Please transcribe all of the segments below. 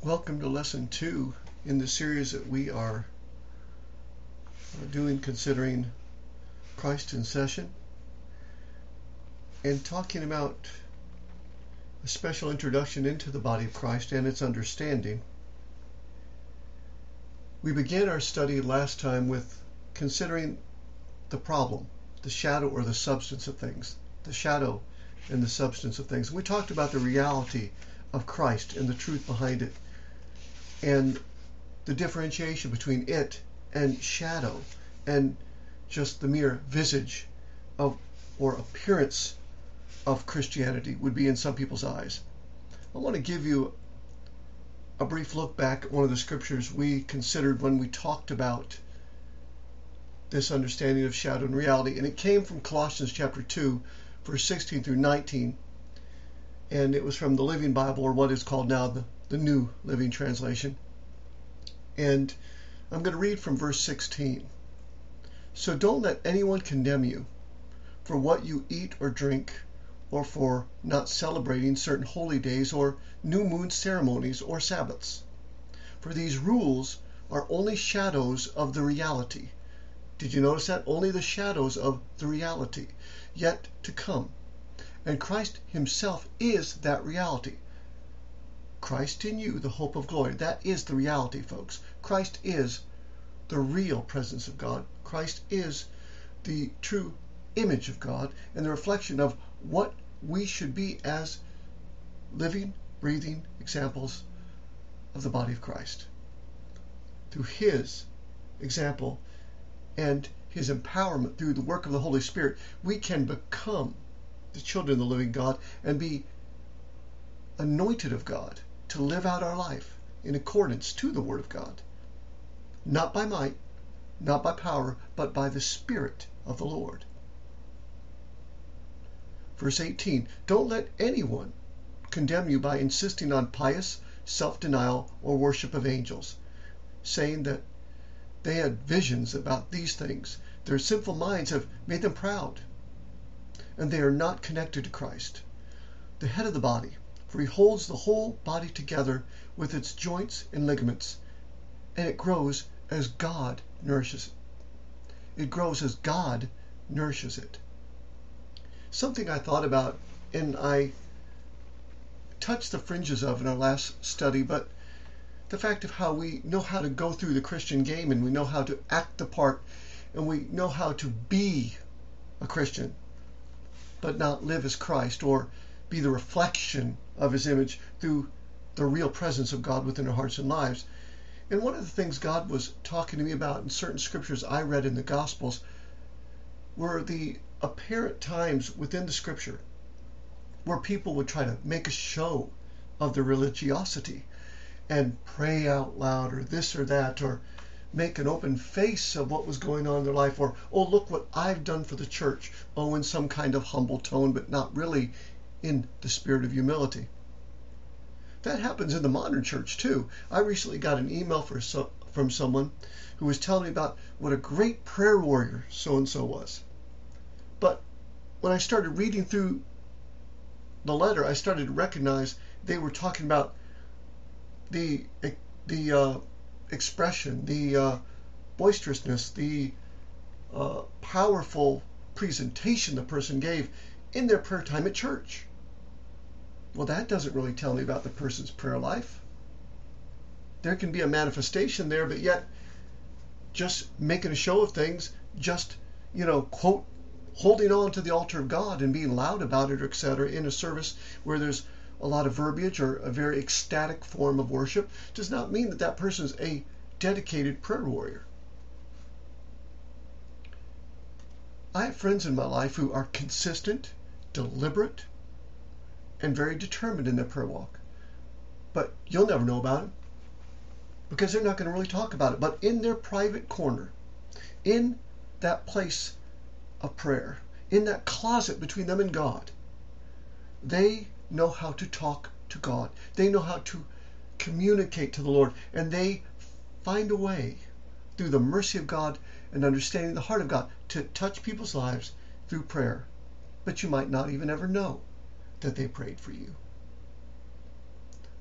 Welcome to lesson 2 in the series that we are doing considering Christ in session and talking about a special introduction into the body of Christ and its understanding. We began our study last time with considering the problem, the shadow or the substance of things, the shadow and the substance of things. We talked about the reality of Christ and the truth behind it, and the differentiation between it and shadow and just the mere visage of or appearance of Christianity would be in some people's eyes. I want to give you a brief look back at one of the scriptures we considered when we talked about this understanding of shadow and reality, and it came from Colossians chapter 2 verse 16 through 19, and it was from the Living Bible, or what is called now the New Living Translation. And I'm going to read from verse 16. So don't let anyone condemn you for what you eat or drink, or for not celebrating certain holy days or new moon ceremonies or Sabbaths. For these rules are only shadows of the reality. Did you notice that? Only the shadows of the reality yet to come. And Christ himself is that reality. Christ in you, the hope of glory. That is the reality, folks. Christ is the real presence of God. Christ is the true image of God and the reflection of what we should be as living, breathing examples of the body of Christ. Through his example and his empowerment through the work of the Holy Spirit, we can become the children of the living God and be anointed of God to live out our life in accordance to the Word of God. Not by might, not by power, but by the Spirit of the Lord. Verse 18, don't let anyone condemn you by insisting on pious self-denial or worship of angels, saying that they had visions about these things. Their sinful minds have made them proud, and they are not connected to Christ, the head of the body, for he holds the whole body together with its joints and ligaments, and it grows as God nourishes it. It grows as God nourishes it. Something I thought about, and I touched the fringes of in our last study, but the fact of how we know how to go through the Christian game, and we know how to act the part, and we know how to be a Christian, but not live as Christ or be the reflection of his image through the real presence of God within our hearts and lives. And one of the things God was talking to me about in certain scriptures I read in the Gospels were the apparent times within the scripture where people would try to make a show of their religiosity and pray out loud or this or that, or make an open face of what was going on in their life, or, oh, look what I've done for the church, in some kind of humble tone, but not really in the spirit of humility. That happens in the modern church too. I recently got an email from someone who was telling me about what a great prayer warrior so-and-so was. But when I started reading through the letter, I started to recognize they were talking about the expression, the boisterousness, the powerful presentation the person gave in their prayer time at church. Well, that doesn't really tell me about the person's prayer life. There can be a manifestation there, but yet just making a show of things, just, quote, holding on to the altar of God and being loud about it, etc., in a service where there's a lot of verbiage or a very ecstatic form of worship, does not mean that that person's a dedicated prayer warrior. I have friends in my life who are consistent, deliberate, and very determined in their prayer walk. But you'll never know about it because they're not going to really talk about it. But in their private corner, in that place of prayer, in that closet between them and God, they know how to talk to God. They know how to communicate to the Lord, and they find a way through the mercy of God and understanding the heart of God to touch people's lives through prayer. But you might not even ever know that they prayed for you.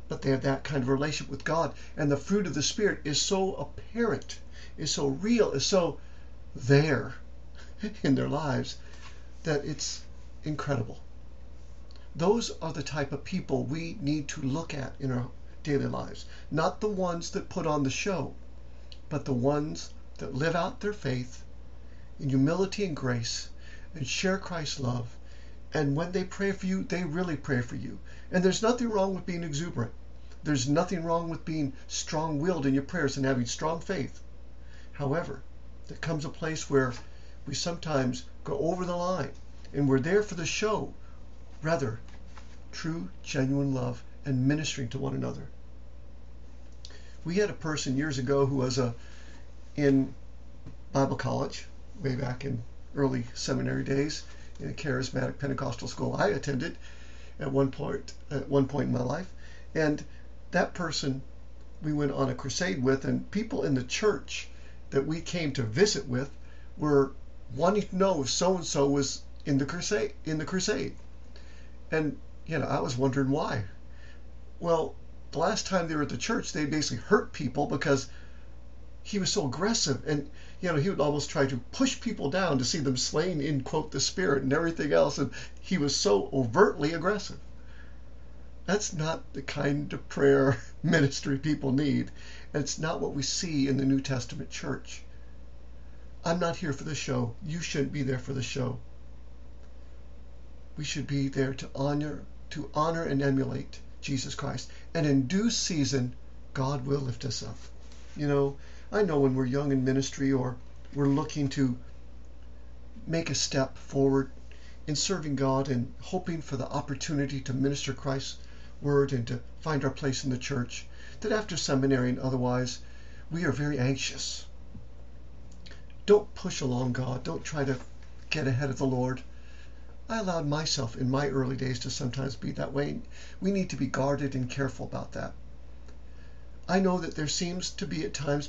but they have that kind of relationship with God. And the fruit of the Spirit is so apparent, is so real, is so there in their lives that it's incredible. Those are the type of people we need to look at in our daily lives. Not the ones that put on the show, but the ones that live out their faith in humility and grace and share Christ's love. And when they pray for you, they really pray for you. And there's nothing wrong with being exuberant. There's nothing wrong with being strong-willed in your prayers and having strong faith. However, there comes a place where we sometimes go over the line and we're there for the show, rather true, genuine love and ministering to one another. We had a person years ago who was in Bible college, way back in early seminary days, in a charismatic Pentecostal school I attended at one point in my life. And that person we went on a crusade with, and people in the church that we came to visit with were wanting to know if so-and-so was in the crusade. And, I was wondering why. Well, the last time they were at the church, they basically hurt people because he was so aggressive. And, he would almost try to push people down to see them slain in, quote, the Spirit and everything else. And he was so overtly aggressive. That's not the kind of prayer ministry people need. And it's not what we see in the New Testament church. I'm not here for the show. You shouldn't be there for the show. We should be there to honor and emulate Jesus Christ. And in due season, God will lift us up. I know when we're young in ministry or we're looking to make a step forward in serving God and hoping for the opportunity to minister Christ's word and to find our place in the church, that after seminary and otherwise, we are very anxious. Don't push along God. Don't try to get ahead of the Lord. I allowed myself in my early days to sometimes be that way. We need to be guarded and careful about that. I know that there seems to be at times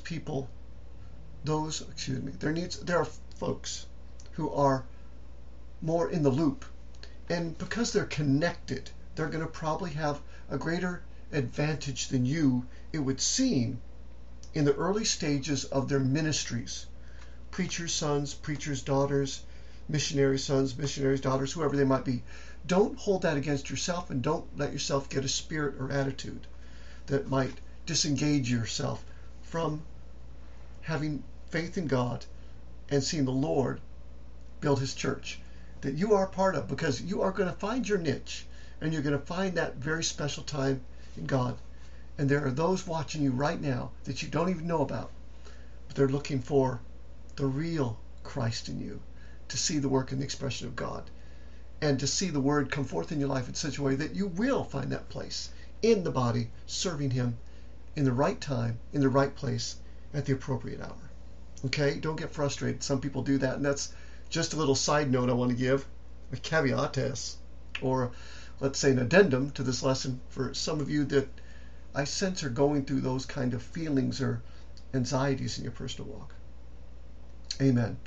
there are folks who are more in the loop. And because they're connected, they're going to probably have a greater advantage than you, it would seem, in the early stages of their ministries. Preachers' sons, preachers' daughters, missionary sons, missionaries' daughters, whoever they might be. Don't hold that against yourself, and don't let yourself get a spirit or attitude that might disengage yourself from having faith in God and seeing the Lord build his church that you are part of, because you are going to find your niche and you're going to find that very special time in God. And there are those watching you right now that you don't even know about, but they're looking for the real Christ in you, to see the work and the expression of God, and to see the word come forth in your life in such a way that you will find that place in the body, serving him in the right time, in the right place, at the appropriate hour. Okay? Don't get frustrated. Some people do that, and that's just a little side note I want to give, a caveat to this, or let's say an addendum to this lesson for some of you that I sense are going through those kind of feelings or anxieties in your personal walk. Amen.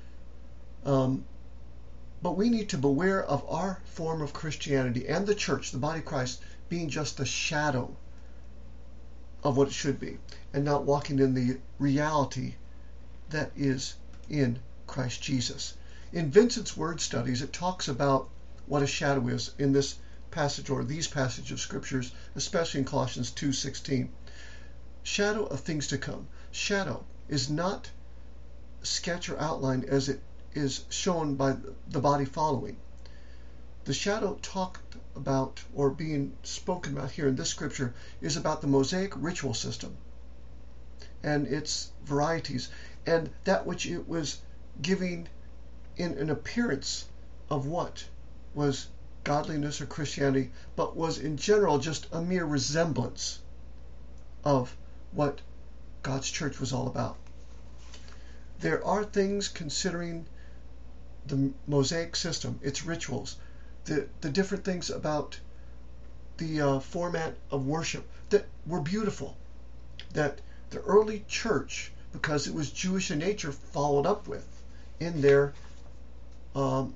But we need to beware of our form of Christianity and the church, the body of Christ, being just a shadow of what it should be, and not walking in the reality that is in Christ Jesus. In Vincent's word studies, it talks about what a shadow is in this passage, or these passages of scriptures, especially in Colossians 2:16. Shadow of things to come. Shadow is not sketch or outline as it is shown by the body following. The shadow talked about, or being spoken about here in this scripture, is about the Mosaic ritual system and its varieties, and that which it was giving in an appearance of what was godliness or Christianity, but was in general just a mere resemblance of what God's church was all about. There are things considering the Mosaic system, its rituals, the different things about the format of worship that were beautiful, that the early church, because it was Jewish in nature, followed up with in their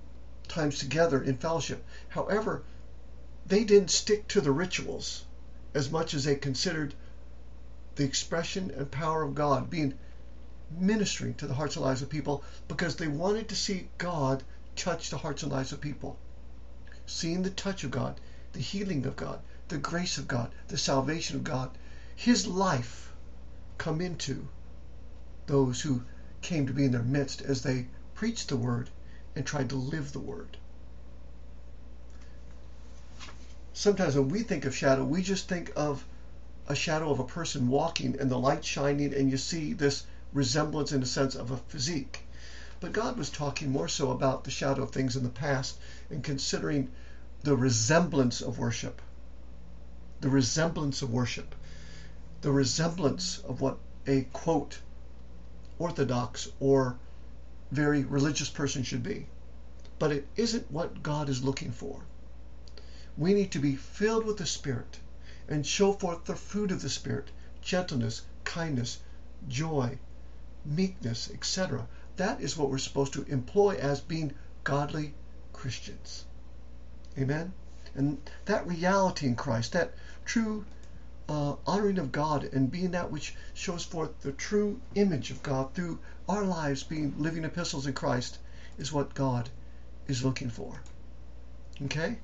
times together in fellowship. However, they didn't stick to the rituals as much as they considered the expression and power of God being ministering to the hearts and lives of people, because they wanted to see God touch the hearts and lives of people. Seeing the touch of God, the healing of God, the grace of God, the salvation of God, His life come into those who came to be in their midst as they preached the Word and tried to live the Word. Sometimes when we think of shadow, we just think of a shadow of a person walking and the light shining, and you see this resemblance in a sense of a physique. But God was talking more so about the shadow of things in the past and considering the resemblance of worship. The resemblance of worship. The resemblance of what a, quote, orthodox or very religious person should be. But it isn't what God is looking for. We need to be filled with the Spirit and show forth the fruit of the Spirit: gentleness, kindness, joy, meekness, etc. That is what we're supposed to employ as being godly Christians. Amen? And that reality in Christ, that true honoring of God and being that which shows forth the true image of God through our lives being living epistles in Christ, is what God is looking for. Okay?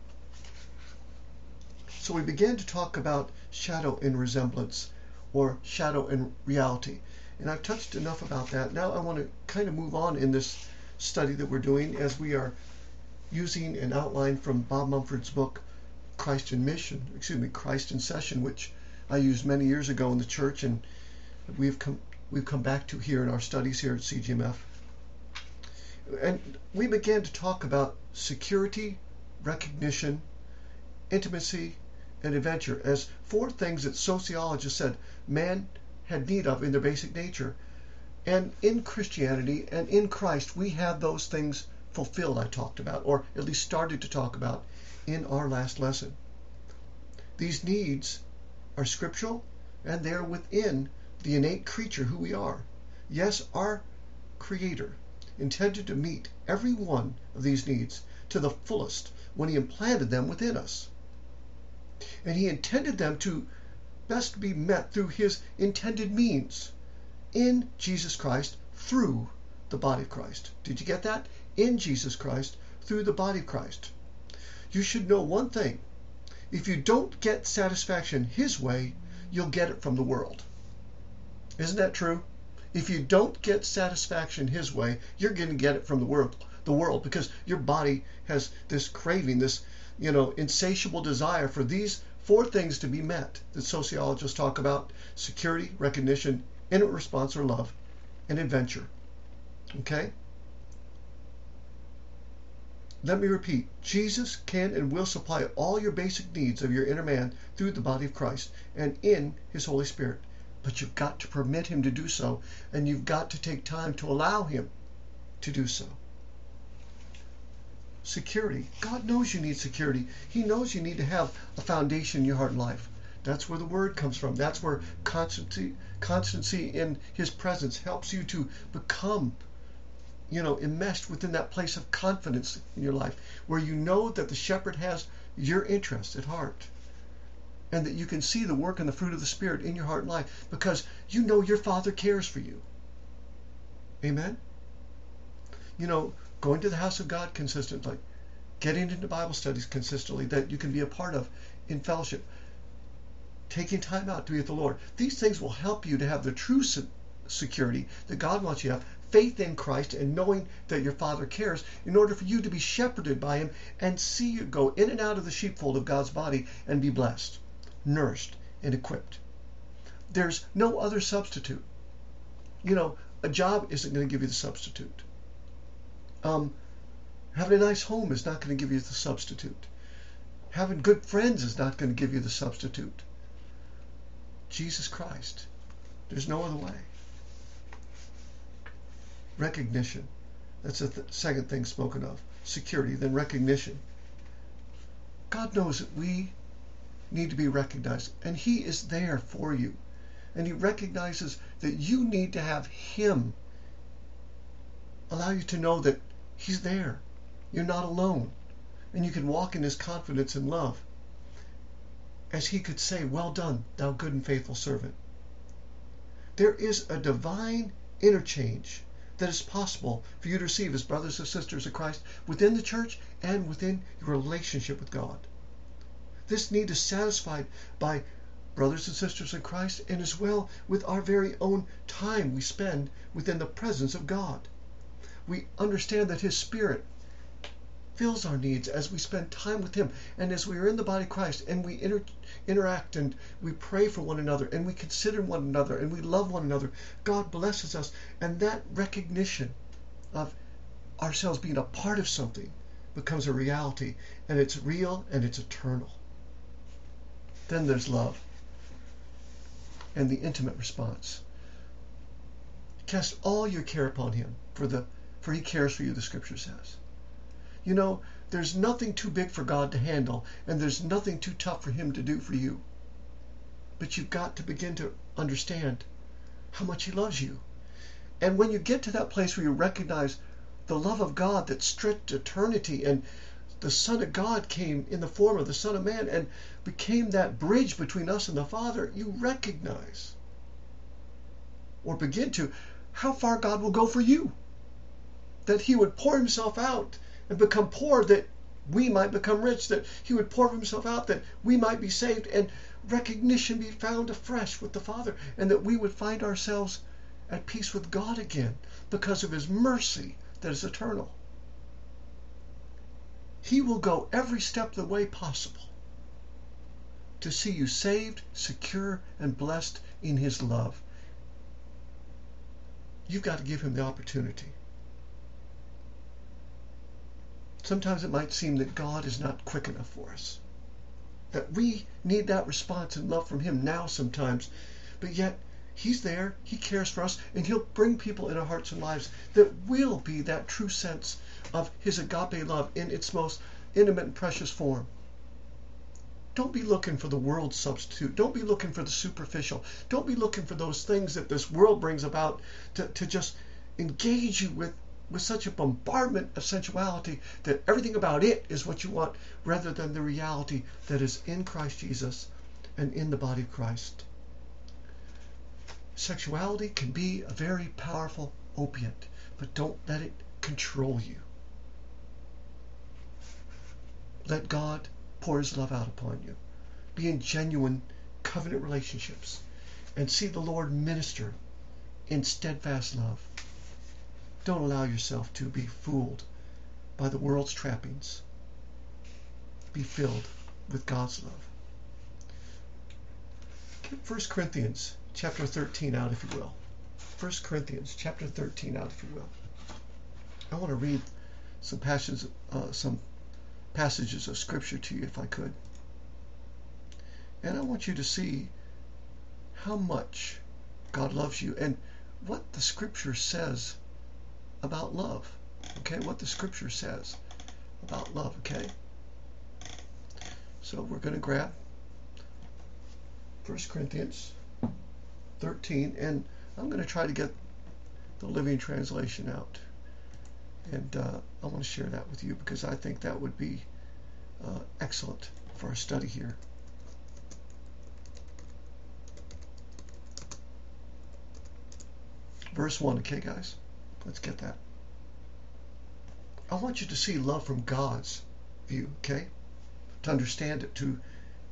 So we began to talk about shadow and resemblance, or shadow and reality. And I've touched enough about that. Now I want to kind of move on in this study that we're doing, as we are using an outline from Bob Mumford's book, Christ in Session, which I used many years ago in the church, and we've come back to here in our studies here at CGMF. And we began to talk about security, recognition, intimacy, and adventure as 4 things that sociologists said man had need of in their basic nature. And in Christianity and in Christ, we have those things fulfilled, I talked about, or at least started to talk about in our last lesson. These needs are scriptural, and they're within the innate creature who we are. Yes, our Creator intended to meet every one of these needs to the fullest when He implanted them within us. And He intended them to best be met through His intended means in Jesus Christ, through the body of Christ. Did you get that? In Jesus Christ, through the body of Christ. You should know one thing: if you don't get satisfaction His way, you'll get it from the world. Isn't that true? If you don't get satisfaction His way, you're going to get it from the world, because your body has this craving, this insatiable desire for these 4 things to be met that sociologists talk about: security, recognition, intimate response or love, and adventure. Okay? Let me repeat. Jesus can and will supply all your basic needs of your inner man through the body of Christ and in His Holy Spirit. But you've got to permit Him to do so, and you've got to take time to allow Him to do so. Security. God knows you need security. He knows you need to have a foundation in your heart and life. That's where the Word comes from. That's where constancy in His presence helps you to become, enmeshed within that place of confidence in your life, where you know that the shepherd has your interest at heart, and that you can see the work and the fruit of the Spirit in your heart and life, because you know your Father cares for you. Amen? Going to the house of God consistently, getting into Bible studies consistently that you can be a part of in fellowship, taking time out to be with the Lord. These things will help you to have the true security that God wants you to have, faith in Christ, and knowing that your Father cares, in order for you to be shepherded by Him and see you go in and out of the sheepfold of God's body and be blessed, nourished, and equipped. There's no other substitute. A job isn't going to give you the substitute. Having a nice home is not going to give you the substitute. Having good friends is not going to give you the substitute. Jesus Christ. There's no other way. Recognition. That's the second thing spoken of. Security, then recognition. God knows that we need to be recognized, and He is there for you. And He recognizes that you need to have Him allow you to know that He's there. You're not alone. And you can walk in His confidence and love. as he could say, "Well done, thou good and faithful servant." There is a divine interchange that is possible for you to receive as brothers and sisters of Christ within the church and within your relationship with God. This need is satisfied by brothers and sisters in Christ, and as well with our very own time we spend within the presence of God. We understand that His Spirit fills our needs as we spend time with Him, and as we are in the body of Christ, and we interact, and we pray for one another, and we consider one another, and we love one another. God blesses us, and that recognition of ourselves being a part of something becomes a reality, and it's real and it's eternal. Then there's love and the intimate response. Cast all your care upon Him, for He cares for you, the Scripture says. You know, there's nothing too big for God to handle, and there's nothing too tough for Him to do for you. But you've got to begin to understand how much He loves you. And when you get to that place where you recognize the love of God that stretched eternity, and the Son of God came in the form of the Son of Man and became that bridge between us and the Father, you recognize, or begin to, how far God will go for you. That He would pour Himself out and become poor that we might become rich, that He would pour Himself out that we might be saved, and recognition be found afresh with the Father, and that we would find ourselves at peace with God again because of His mercy that is eternal. He will go every step of the way possible to see you saved, secure, and blessed in His love. You've got to give Him the opportunity. Sometimes it might seem that God is not quick enough for us, that we need that response and love from Him now sometimes, but yet He's there, He cares for us, and He'll bring people in our hearts and lives that will be that true sense of His agape love in its most intimate and precious form. Don't be looking for the world's substitute. Don't be looking for the superficial. Don't be looking for those things that this world brings about to just engage you with such a bombardment of sensuality that everything about it is what you want, rather than the reality that is in Christ Jesus and in the body of Christ. Sexuality can be a very powerful opiate, but don't let it control you. Let God pour His love out upon you. Be in genuine covenant relationships and see the Lord minister in steadfast love. Don't allow yourself to be fooled by the world's trappings. Be filled with God's love. Get 1 Corinthians chapter 13 out, if you will. 1 Corinthians chapter 13 out, if you will. I want to read some passages of Scripture to you, if I could. And I want you to see how much God loves you and what the Scripture says about love. Okay, what the Scripture says about love, okay? So we're going to grab 1 Corinthians 13, and I'm going to try to get the Living Translation out. And I want to share that with you because I think that would be excellent for our study here. Verse 1, okay, guys? Let's get that. I want you to see love from God's view, okay? To understand it, to,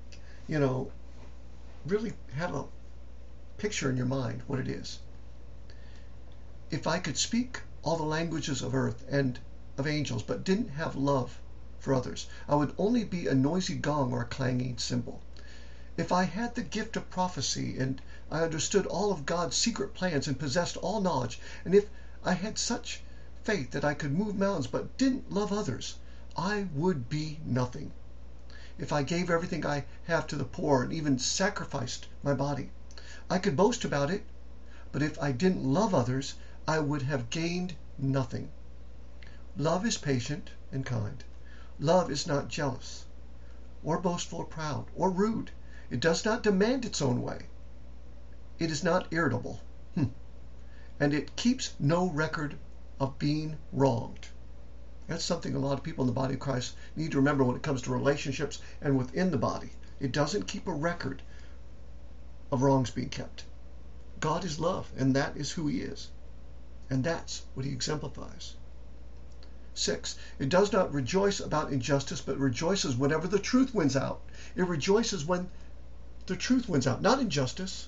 really have a picture in your mind what it is. If I could speak all the languages of earth and of angels, but didn't have love for others, I would only be a noisy gong or a clanging cymbal. If I had the gift of prophecy and I understood all of God's secret plans and possessed all knowledge, and if I had such faith that I could move mountains but didn't love others, I would be nothing. If I gave everything I have to the poor and even sacrificed my body, I could boast about it, but if I didn't love others, I would have gained nothing. Love is patient and kind. Love is not jealous, or boastful, or proud, or rude. It does not demand its own way. It is not irritable, and it keeps no record of being wronged. That's something a lot of people in the body of Christ need to remember when it comes to relationships and within the body. It doesn't keep a record of wrongs being kept. God is love, and that is who he is. And that's what he exemplifies. 6, it does not rejoice about injustice, but rejoices whenever the truth wins out. It rejoices when the truth wins out, not injustice.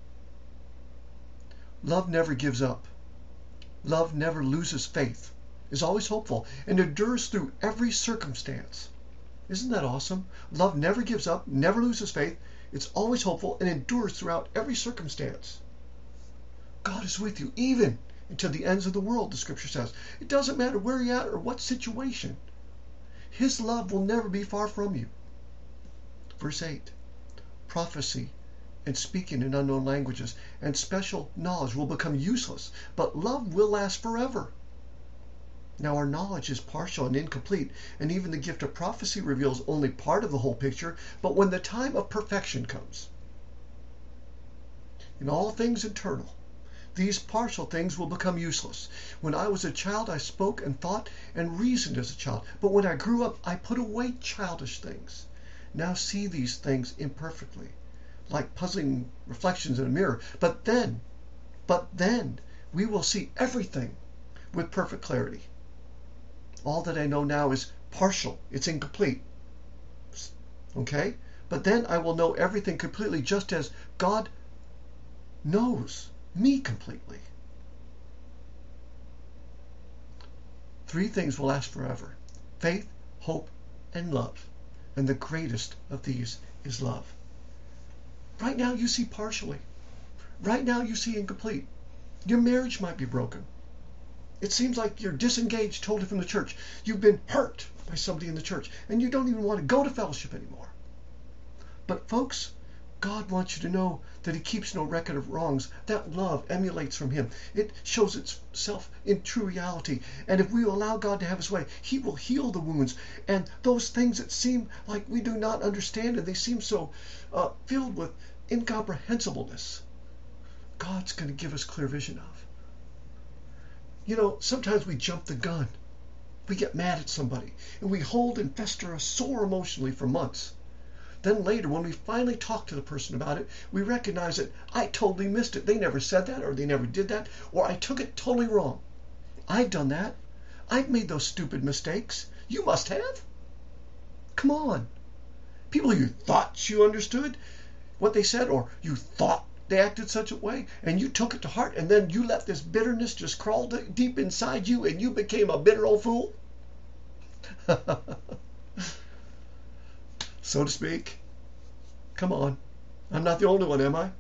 Love never gives up. Love never loses faith, is always hopeful, and endures through every circumstance. Isn't that awesome? Love never gives up, never loses faith. It's always hopeful and endures throughout every circumstance. God is with you even until the ends of the world, the scripture says. It doesn't matter where you're at or what situation. His love will never be far from you. Verse 8, prophecy and speaking in unknown languages and special knowledge will become useless, but love will last forever. Now our knowledge is partial and incomplete, and even the gift of prophecy reveals only part of the whole picture, but when the time of perfection comes, in all things eternal, these partial things will become useless. When I was a child, I spoke and thought and reasoned as a child, but when I grew up, I put away childish things. Now see these things imperfectly, like puzzling reflections in a mirror. But then, we will see everything with perfect clarity. All that I know now is partial. It's incomplete. Okay? But then I will know everything completely, just as God knows me completely. 3 things will last forever: faith, hope, and love. And the greatest of these is love. Right now you see partially. Right now you see incomplete. Your marriage might be broken. It seems like you're disengaged totally from the church. You've been hurt by somebody in the church, and you don't even want to go to fellowship anymore. But folks, God wants you to know that he keeps no record of wrongs. That love emulates from him. It shows itself in true reality. And if we allow God to have his way, he will heal the wounds. And those things that seem like we do not understand, and they seem so filled with incomprehensibleness, God's going to give us clear vision of. You know, sometimes we jump the gun. We get mad at somebody, and we hold and fester a sore emotionally for months. Then later, when we finally talk to the person about it, we recognize that I totally missed it. They never said that, or they never did that, or I took it totally wrong. I've done that. I've made those stupid mistakes. You must have. Come on. People you thought you understood what they said, or you thought they acted such a way, and you took it to heart, and then you let this bitterness just crawl deep inside you, and you became a bitter old fool. So to speak. Come on. I'm not the only one, am I?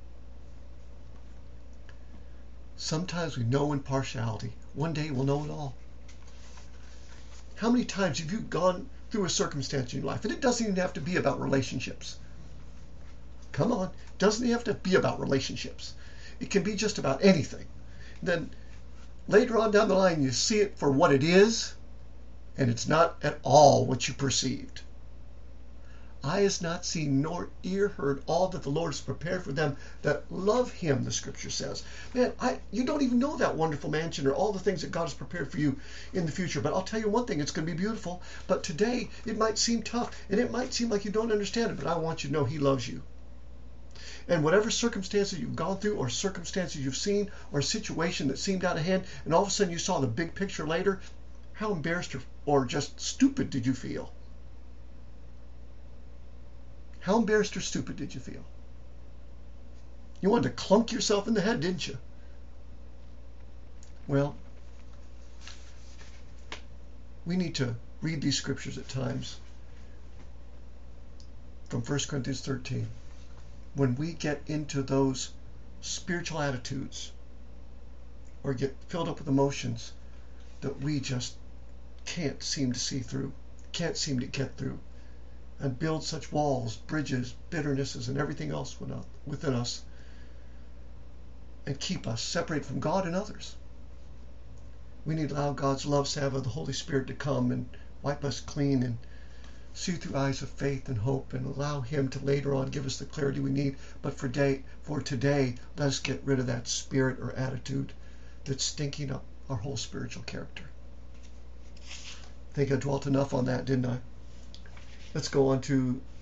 Sometimes we know in partiality. One day we'll know it all. How many times have you gone through a circumstance in your life? And it doesn't even have to be about relationships. Come on. It doesn't have to be about relationships. It can be just about anything. Then later on down the line, you see it for what it is, and it's not at all what you perceived. Eye has not seen nor ear heard all that the Lord has prepared for them that love him, the scripture says. Man, you don't even know that wonderful mansion or all the things that God has prepared for you in the future. But I'll tell you one thing, it's going to be beautiful. But today, it might seem tough, and it might seem like you don't understand it, but I want you to know he loves you. And whatever circumstances you've gone through, or circumstances you've seen, or a situation that seemed out of hand, and all of a sudden you saw the big picture later, how embarrassed or just stupid did you feel? How embarrassed or stupid did you feel? You wanted to clunk yourself in the head, didn't you? Well, we need to read these scriptures at times from 1 Corinthians 13. When we get into those spiritual attitudes or get filled up with emotions that we just can't seem to see through, can't seem to get through, and build such walls, bridges, bitternesses, and everything else within us, and keep us separated from God and others. We need to allow God's love salve of the Holy Spirit to come and wipe us clean and see through eyes of faith and hope, and allow him to later on give us the clarity we need. But for today, let's get rid of that spirit or attitude that's stinking up our whole spiritual character. I think I dwelt enough on that, didn't I? Let's go on to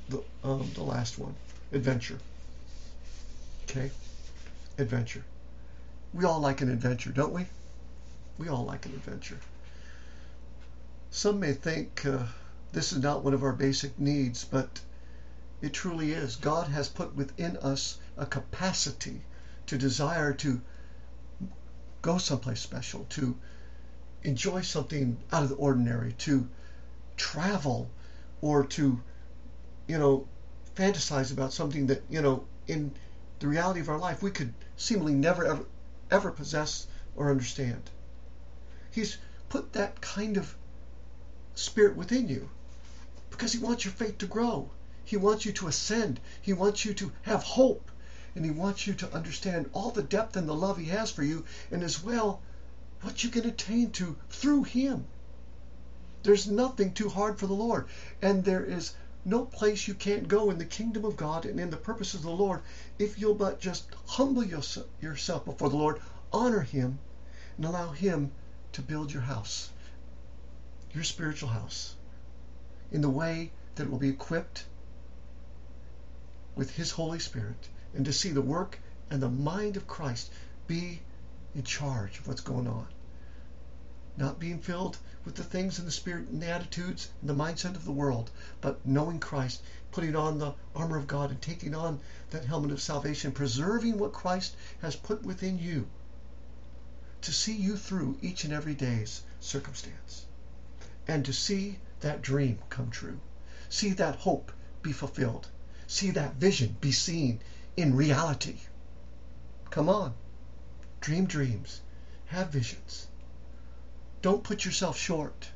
the last one, adventure. Okay, adventure. We all like an adventure, don't we? We all like an adventure. Some may think this is not one of our basic needs, but it truly is. God has put within us a capacity to desire to go someplace special, to enjoy something out of the ordinary, to travel, or to, fantasize about something that, in the reality of our life, we could seemingly never, ever possess or understand. He's put that kind of spirit within you because he wants your faith to grow. He wants you to ascend. He wants you to have hope. And he wants you to understand all the depth and the love he has for you, and as well what you can attain to through him. There's nothing too hard for the Lord, and there is no place you can't go in the kingdom of God and in the purposes of the Lord if you'll but just humble yourself before the Lord, honor him, and allow him to build your house, your spiritual house, in the way that it will be equipped with his Holy Spirit, and to see the work and the mind of Christ be in charge of what's going on. Not being filled with the things in the spirit and the attitudes and the mindset of the world, but knowing Christ, putting on the armor of God and taking on that helmet of salvation, preserving what Christ has put within you to see you through each and every day's circumstance, and to see that dream come true, see that hope be fulfilled, see that vision be seen in reality. Come on, dream dreams, have visions. Don't put yourself short.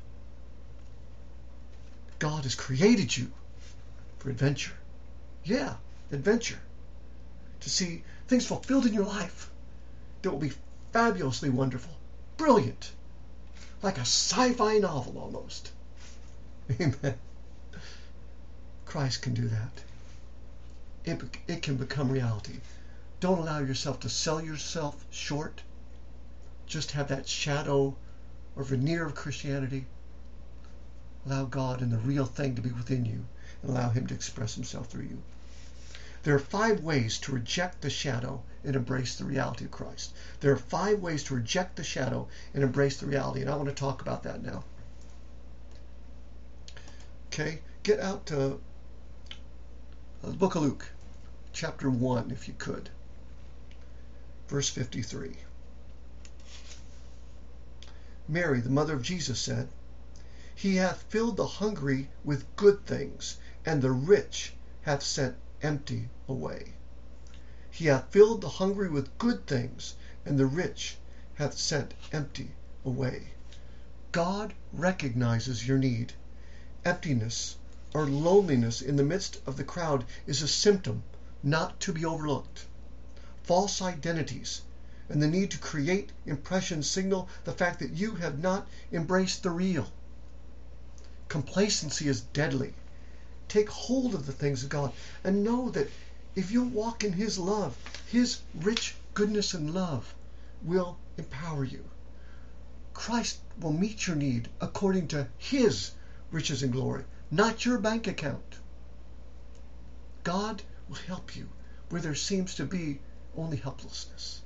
God has created you for adventure. Yeah, adventure. To see things fulfilled in your life that will be fabulously wonderful, brilliant, like a sci-fi novel almost. Amen. Christ can do that. It can become reality. Don't allow yourself to sell yourself short. Just have that shadow or veneer of Christianity. Allow God and the real thing to be within you, and allow him to express himself through you. There are 5 ways to reject the shadow and embrace the reality of Christ. There are 5 ways to reject the shadow and embrace the reality, and I want to talk about that now. Okay, get out to the book of Luke, chapter 1, if you could, verse 53. Mary, the mother of Jesus, said, "He hath filled the hungry with good things, and the rich hath sent empty away." He hath filled the hungry with good things, and the rich hath sent empty away. God recognizes your need. Emptiness or loneliness in the midst of the crowd is a symptom not to be overlooked. False identities and the need to create impressions signal the fact that you have not embraced the real. Complacency is deadly. Take hold of the things of God and know that if you walk in his love, his rich goodness and love will empower you. Christ will meet your need according to his riches and glory, not your bank account. God will help you where there seems to be only helplessness.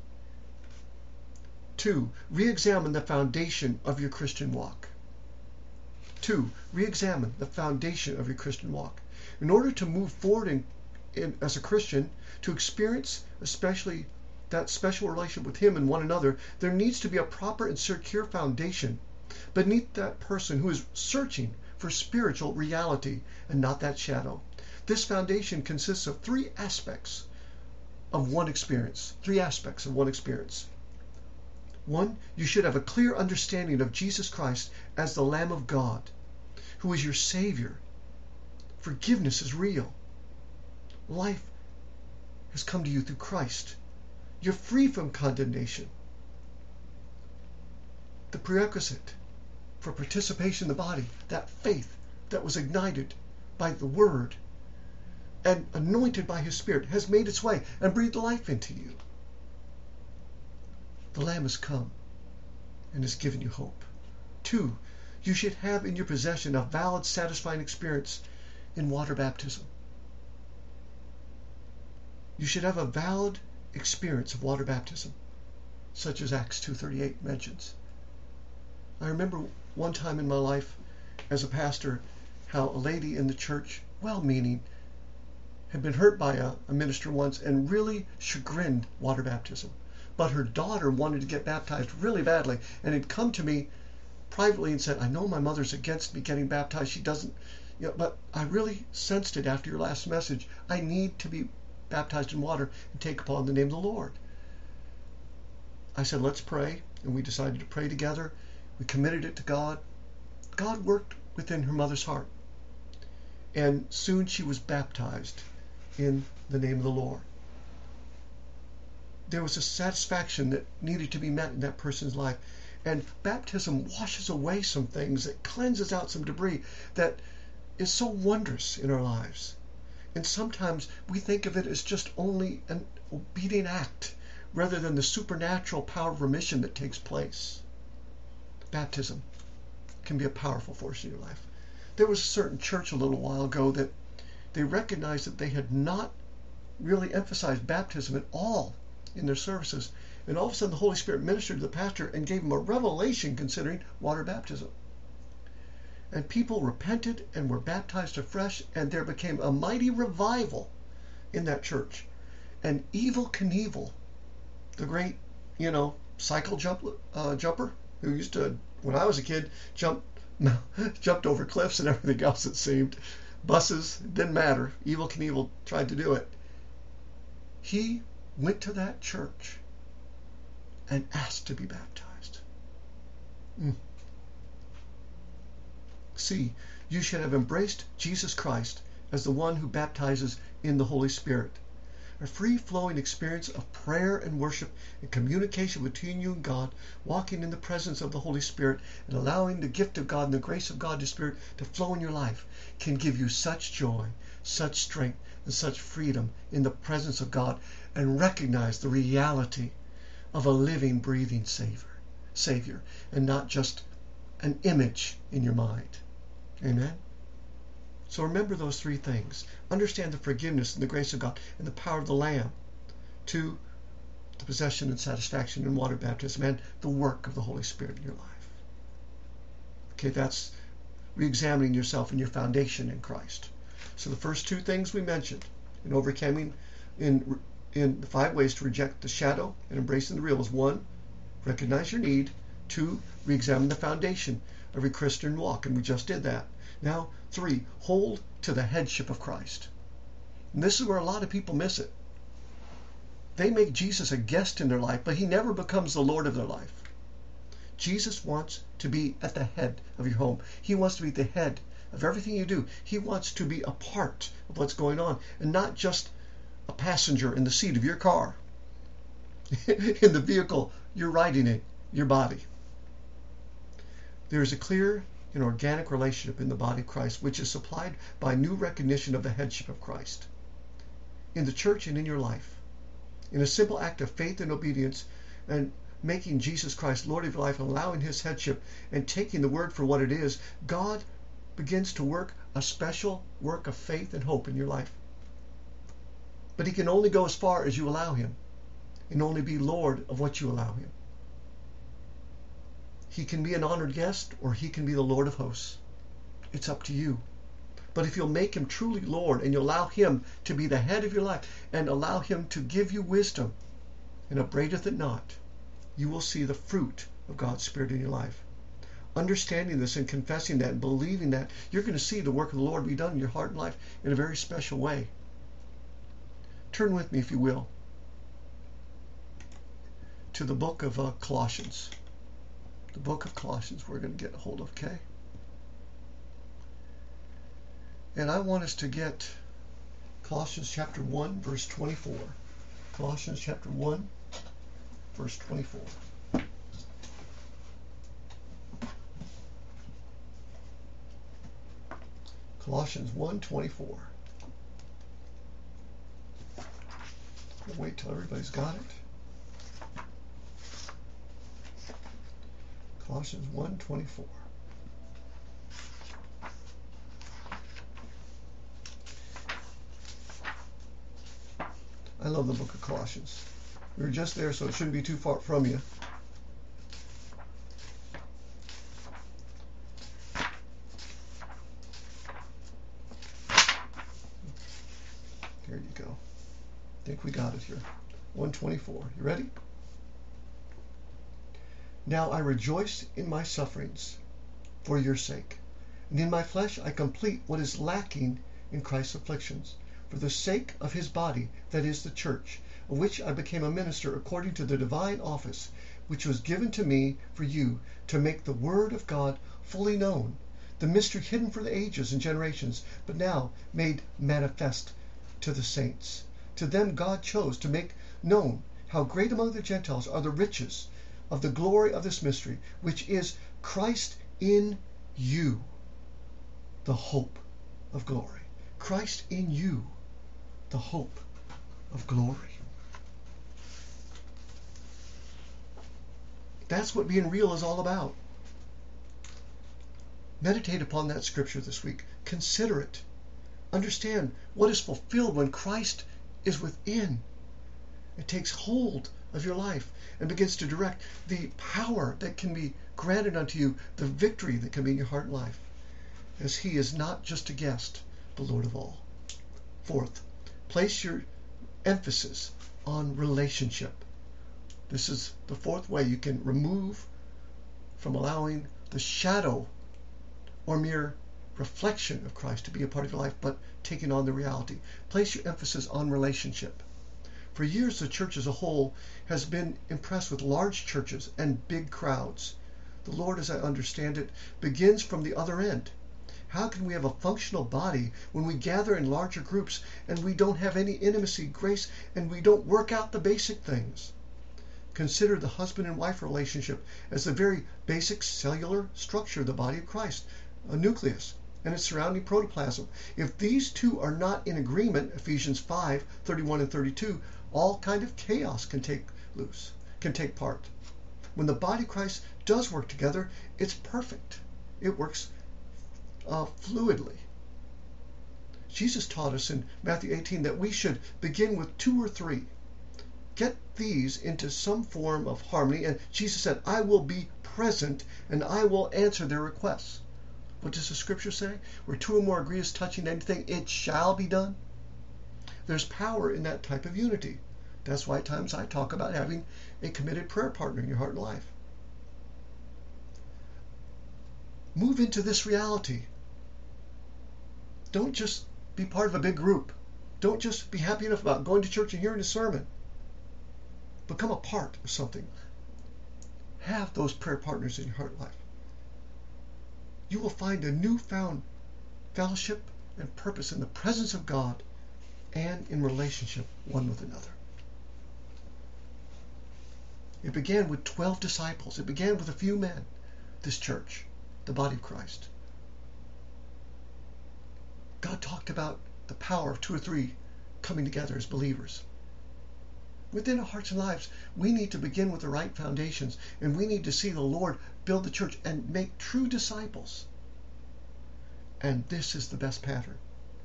2. Re-examine the foundation of your Christian walk. 2. Re-examine the foundation of your Christian walk. In order to move forward as a Christian, to experience especially that special relationship with him and one another, there needs to be a proper and secure foundation beneath that person who is searching for spiritual reality and not that shadow. This foundation consists of 3 aspects of one experience. 3 aspects of one experience. 1, you should have a clear understanding of Jesus Christ as the Lamb of God, who is your Savior. Forgiveness is real. Life has come to you through Christ. You're free from condemnation. The prerequisite for participation in the body, that faith that was ignited by the Word and anointed by his Spirit, has made its way and breathed life into you. The Lamb has come and has given you hope. 2, you should have in your possession a valid, satisfying experience in water baptism. You should have a valid experience of water baptism, such as Acts 2:38 mentions. I remember one time in my life as a pastor how a lady in the church, well-meaning, had been hurt by a minister once and really chagrined water baptism. But her daughter wanted to get baptized really badly and had come to me privately and said, I know my mother's against me getting baptized. She doesn't, but I really sensed it after your last message. I need to be baptized in water and take upon the name of the Lord. I said, let's pray. And we decided to pray together. We committed it to God. God worked within her mother's heart. And soon she was baptized in the name of the Lord. There was a satisfaction that needed to be met in that person's life. And baptism washes away some things, it cleanses out some debris that is so wondrous in our lives. And sometimes we think of it as just only an obedient act rather than the supernatural power of remission that takes place. Baptism can be a powerful force in your life. There was a certain church a little while ago that they recognized that they had not really emphasized baptism at all in their services. And all of a sudden the Holy Spirit ministered to the pastor and gave him a revelation considering water baptism. And people repented and were baptized afresh, and there became a mighty revival in that church. And Evel Knievel, the great, cycle jumper, who used to, when I was a kid, jumped over cliffs and everything else, it seemed. Buses, didn't matter. Evel Knievel tried to do it. He went to that church and asked to be baptized. See, you should have embraced Jesus Christ as the one who baptizes in the Holy Spirit. A free-flowing experience of prayer and worship and communication between you and God, walking in the presence of the Holy Spirit and allowing the gift of God and the grace of God, the Spirit, to flow in your life can give you such joy, such strength, and such freedom in the presence of God, and recognize the reality of a living, breathing Savior, and not just an image in your mind. Amen? So remember those three things. Understand the forgiveness and the grace of God and the power of the Lamb. 2, the possession and satisfaction in water baptism and the work of the Holy Spirit in your life. Okay, that's re-examining yourself and your foundation in Christ. So the first two things we mentioned in overcoming in the 5 ways to reject the shadow and embracing the real is 1, recognize your need. 2, re-examine the foundation of your Christian walk, and we just did that. Now, 3, hold to the headship of Christ. And this is where a lot of people miss it. They make Jesus a guest in their life, but he never becomes the Lord of their life. Jesus wants to be at the head of your home. He wants to be the head of everything you do. He wants to be a part of what's going on and not just a passenger in the seat of your car, in the vehicle you're riding in, your body. There is a clear and organic relationship in the body of Christ, which is supplied by new recognition of the headship of Christ in the church and in your life. In a simple act of faith and obedience and making Jesus Christ Lord of your life, allowing his headship and taking the word for what it is, God begins to work a special work of faith and hope in your life. But he can only go as far as you allow him and only be Lord of what you allow him. He can be an honored guest or he can be the Lord of hosts. It's up to you. But if you'll make him truly Lord and you allow him to be the head of your life and allow him to give you wisdom and upbraideth it not, you will see the fruit of God's Spirit in your life. Understanding this and confessing that and believing that, you're going to see the work of the Lord be done in your heart and life in a very special way. Turn with me, if you will, to the book of Colossians. The book of Colossians we're going to get a hold of, okay? And I want us to get Colossians chapter 1, verse 24. Colossians chapter 1, verse 24. Colossians 1:24. We'll wait till everybody's got it. Colossians 1:24. I love the book of Colossians. We were just there, so it shouldn't be too far from you. There you go. I think we got it here. 124. You ready? Now I rejoice in my sufferings for your sake, and in my flesh I complete what is lacking in Christ's afflictions, for the sake of his body, that is the church, of which I became a minister according to the divine office, which was given to me for you, to make the word of God fully known, the mystery hidden for the ages and generations, but now made manifest to the saints. To them God chose to make known how great among the Gentiles are the riches of the glory of this mystery, which is Christ in you, the hope of glory. Christ in you, the hope of glory. That's what being real is all about. Meditate upon that scripture this week. Consider it. Understand what is fulfilled when Christ is within. It takes hold of your life and begins to direct the power that can be granted unto you, the victory that can be in your heart and life, as he is not just a guest, but Lord of all. Fourth, place your emphasis on relationship. This is the fourth way you can remove from allowing the shadow or mere reflection of Christ to be a part of your life, but taking on the reality. Place your emphasis on relationship. For years, the church as a whole has been impressed with large churches and big crowds. The Lord, as I understand it, begins from the other end. How can we have a functional body when we gather in larger groups and we don't have any intimacy, grace, and we don't work out the basic things? Consider the husband and wife relationship as the very basic cellular structure of the body of Christ, a nucleus and its surrounding protoplasm. If these two are not in agreement, Ephesians 5:31 and 32, all kind of chaos can take part. When the body of Christ does work together, it's perfect. It works fluidly. Jesus taught us in Matthew 18 that we should begin with 2 or 3. Get these into some form of harmony, and Jesus said, I will be present and I will answer their requests. What does the scripture say? Where 2 or more agree as touching anything, it shall be done. There's power in that type of unity. That's why at times I talk about having a committed prayer partner in your heart and life. Move into this reality. Don't just be part of a big group. Don't just be happy enough about going to church and hearing a sermon. Become a part of something. Have those prayer partners in your heart and life. You will find a newfound fellowship and purpose in the presence of God and in relationship one with another. It began with 12 disciples. It began with a few men, this church, the body of Christ. God talked about the power of 2 or 3 coming together as believers. Within our hearts and lives, we need to begin with the right foundations, and we need to see the Lord build the church and make true disciples. And this is the best pattern.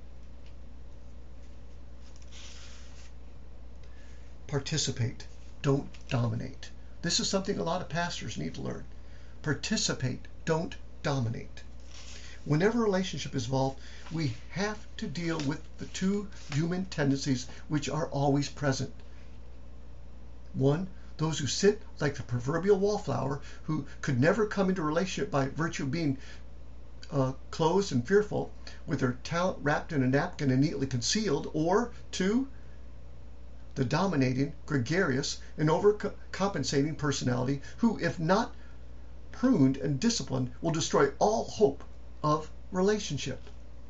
Participate. Don't dominate. This is something a lot of pastors need to learn. Participate. Don't dominate. Whenever a relationship is involved, we have to deal with the 2 human tendencies which are always present. 1, those who sit like the proverbial wallflower, who could never come into a relationship by virtue of being closed and fearful, with their talent wrapped in a napkin and neatly concealed. Or 2, the dominating, gregarious, and overcompensating personality, who, if not pruned and disciplined, will destroy all hope of relationship.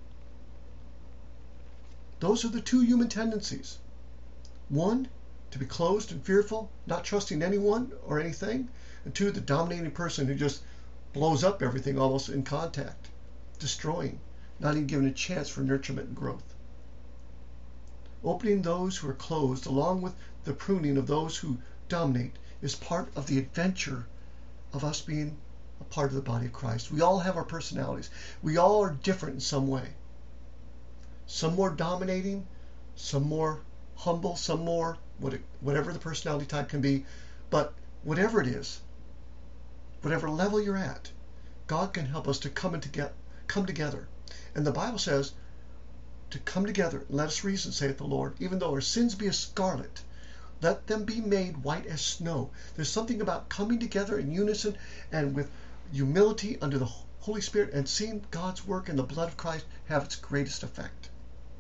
Those are the 2 human tendencies. 1, to be closed and fearful, not trusting anyone or anything. And 2, the dominating person who just blows up everything almost in contact, destroying, not even giving a chance for nurturement and growth. Opening those who are closed, along with the pruning of those who dominate, is part of the adventure of us being a part of the body of Christ. We all have our personalities. We all are different in some way. Some more dominating, some more humble, some more, whatever the personality type can be. But whatever it is, whatever level you're at, God can help us to come together. And the Bible says to come together, let us reason, saith the Lord, even though our sins be as scarlet, let them be made white as snow. There's something about coming together in unison and with humility under the Holy Spirit and seeing God's work in the blood of Christ have its greatest effect.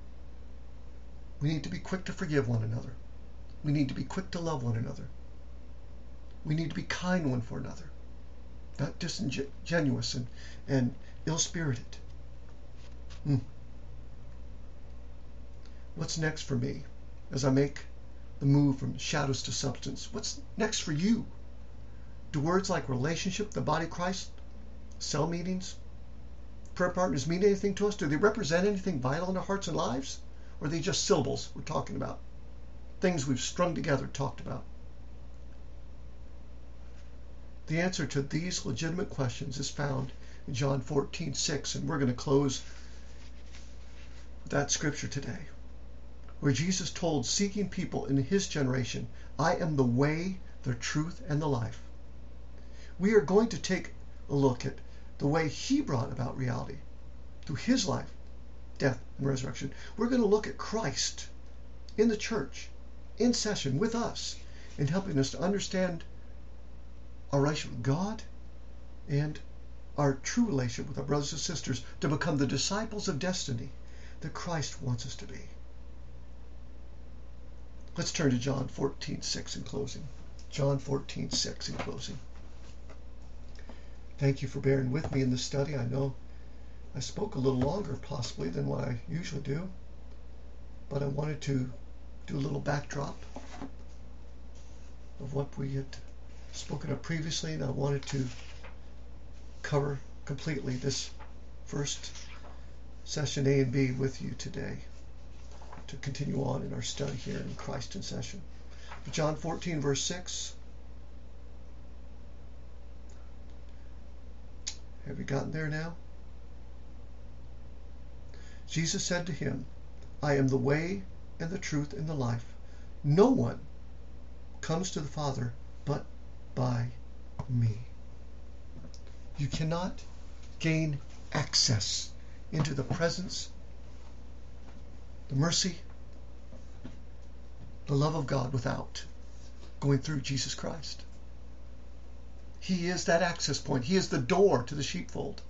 We need to be quick to forgive one another. We need to be quick to love one another. We need to be kind one for another, not disingenuous and ill-spirited. What's next for me as I make the move from shadows to substance? What's next for you? Do words like relationship, the body of Christ, cell meetings, prayer partners mean anything to us? Do they represent anything vital in our hearts and lives? Or are they just syllables we're talking about? Things we've strung together, talked about? The answer to these legitimate questions is found in John 14:6, and we're going to close with that scripture today, where Jesus told seeking people in his generation, I am the way, the truth, and the life. We are going to take a look at the way he brought about reality through his life, death, and resurrection. We're going to look at Christ in the church, in session with us, in helping us to understand our relationship with God and our true relationship with our brothers and sisters to become the disciples of destiny that Christ wants us to be. Let's turn to John 14:6 in closing. John 14:6 in closing. Thank you for bearing with me in this study. I know I spoke a little longer possibly than what I usually do, but I wanted to do a little backdrop of what we had spoken of previously, and I wanted to cover completely this first session A and B with you today to continue on in our study here in Christ in Session. John 14 verse 6. Have you gotten there now? Jesus said to him, I am the way and the truth and the life. No one comes to the Father but by me. You cannot gain access into the presence, the mercy, the love of God without going through Jesus Christ. He is that access point. He is the door to the sheepfold.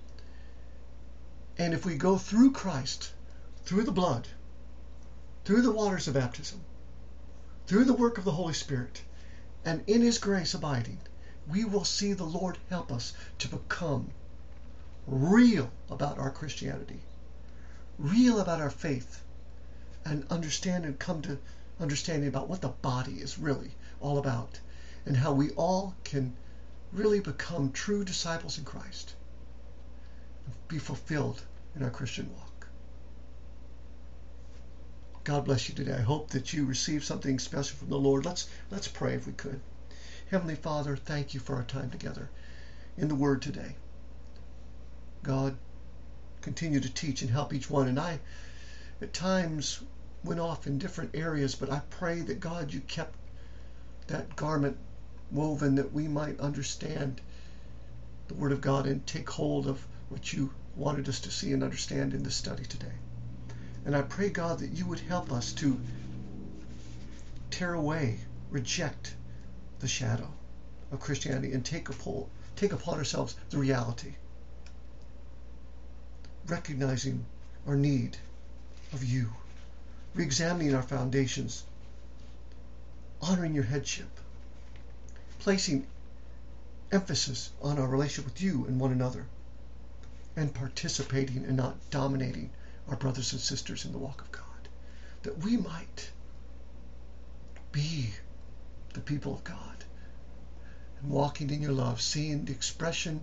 And if we go through Christ, through the blood, through the waters of baptism, through the work of the Holy Spirit, and in his grace abiding, we will see the Lord help us to become real about our Christianity, real about our faith, and understand and come to understanding about what the body is really all about, and how we all can really become true disciples in Christ and be fulfilled in our Christian walk. God bless you today. I hope that you receive something special from the Lord. Let's pray if we could. Heavenly Father, thank you for our time together in the Word today. God, continue to teach and help each one. And I, at times, went off in different areas, but I pray that, God, you kept that garment woven that we might understand the Word of God and take hold of what you wanted us to see and understand in this study today. And I pray, God, that you would help us to tear away, reject the shadow of Christianity and take upon ourselves the reality, recognizing our need of you, re-examining our foundations, honoring your headship, placing emphasis on our relationship with you and one another, and participating and not dominating our brothers and sisters in the walk of God, that we might be the people of God and walking in your love, seeing the expression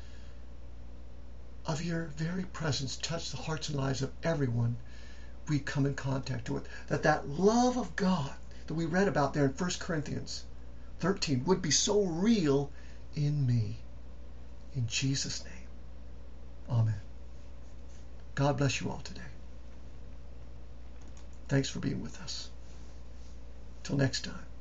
of your very presence touch the hearts and lives of everyone we come in contact with, that love of God that we read about there in 1 Corinthians 13 would be so real in me. In Jesus' name, amen. God bless you all today. Thanks for being with us. Till next time.